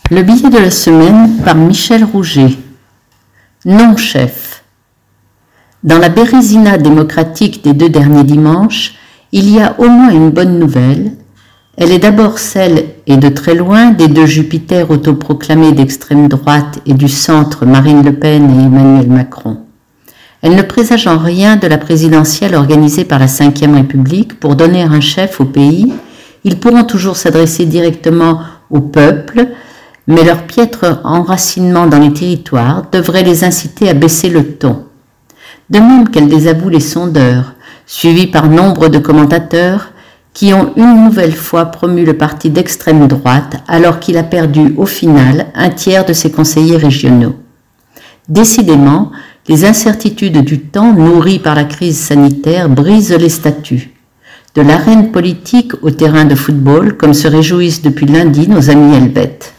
Le billet de la semaine par Michel Rouget. Non, chef. Dans la bérésina démocratique des 2 derniers dimanches, il y a au moins une bonne nouvelle. Elle est d'abord celle, et de très loin, des 2 Jupiters autoproclamés d'extrême droite et du centre, Marine Le Pen et Emmanuel Macron. Elle ne présage en rien de la présidentielle organisée par la Ve République pour donner un chef au pays. Ils pourront toujours s'adresser directement au peuple, mais leur piètre enracinement dans les territoires devrait les inciter à baisser le ton. De même qu'elle désavoue les sondeurs, suivis par nombre de commentateurs qui ont une nouvelle fois promu le parti d'extrême droite alors qu'il a perdu au final un tiers de ses conseillers régionaux. Décidément, les incertitudes du temps nourries par la crise sanitaire brisent les statuts. De l'arène politique au terrain de football, comme se réjouissent depuis lundi nos amis helvètes.